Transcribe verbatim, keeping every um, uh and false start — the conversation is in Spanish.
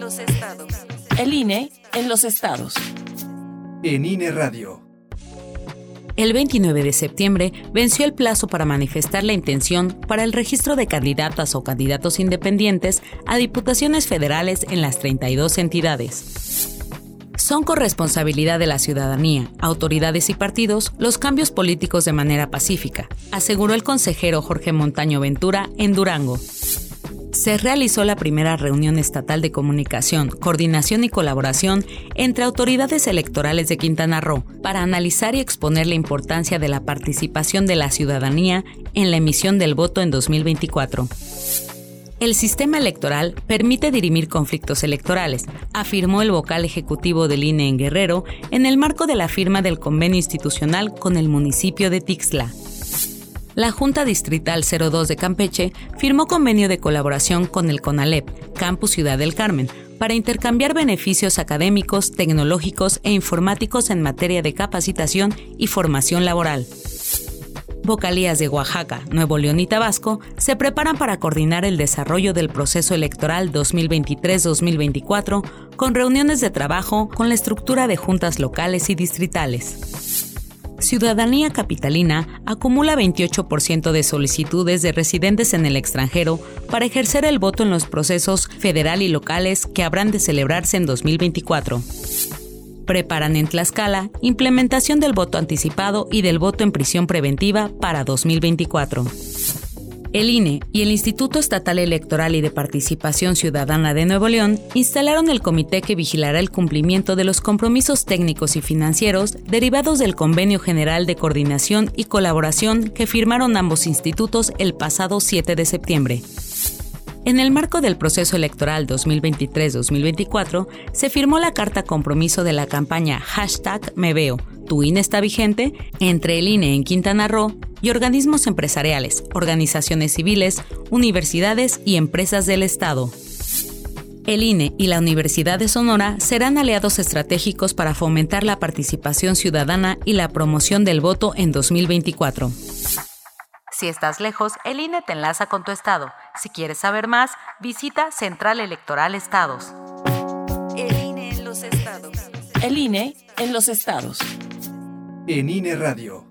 los estados. El I N E en los estados. En I N E Radio. El veintinueve de septiembre venció el plazo para manifestar la intención para el registro de candidatas o candidatos independientes a diputaciones federales en las treinta y dos entidades. Son corresponsabilidad de la ciudadanía, autoridades y partidos los cambios políticos de manera pacífica, aseguró el consejero Jorge Montaño Ventura en Durango. Se realizó la primera reunión estatal de comunicación, coordinación y colaboración entre autoridades electorales de Quintana Roo para analizar y exponer la importancia de la participación de la ciudadanía en la emisión del voto en dos mil veinticuatro. El sistema electoral permite dirimir conflictos electorales, afirmó el vocal ejecutivo del I N E en Guerrero en el marco de la firma del convenio institucional con el municipio de Tixla. La Junta Distrital cero dos de Campeche firmó convenio de colaboración con el CONALEP, Campus Ciudad del Carmen, para intercambiar beneficios académicos, tecnológicos e informáticos en materia de capacitación y formación laboral. Vocalías de Oaxaca, Nuevo León y Tabasco se preparan para coordinar el desarrollo del proceso electoral dos mil veintitrés dos mil veinticuatro con reuniones de trabajo con la estructura de juntas locales y distritales. Ciudadanía Capitalina acumula veintiocho por ciento de solicitudes de residentes en el extranjero para ejercer el voto en los procesos federal y locales que habrán de celebrarse en dos mil veinticuatro. Preparan en Tlaxcala implementación del voto anticipado y del voto en prisión preventiva para dos mil veinticuatro. El I N E y el Instituto Estatal Electoral y de Participación Ciudadana de Nuevo León instalaron el comité que vigilará el cumplimiento de los compromisos técnicos y financieros derivados del Convenio General de Coordinación y Colaboración que firmaron ambos institutos el pasado siete de septiembre. En el marco del proceso electoral dos mil veintitrés dos mil veinticuatro, se firmó la carta compromiso de la campaña hashtag Me Veo, tu I N E está vigente, entre el I N E en Quintana Roo y organismos empresariales, organizaciones civiles, universidades y empresas del Estado. El I N E y la Universidad de Sonora serán aliados estratégicos para fomentar la participación ciudadana y la promoción del voto en dos mil veinticuatro. Si estás lejos, el I N E te enlaza con tu estado. Si quieres saber más, visita Central Electoral Estados. El I N E en los estados. El I N E en los estados. En I N E Radio.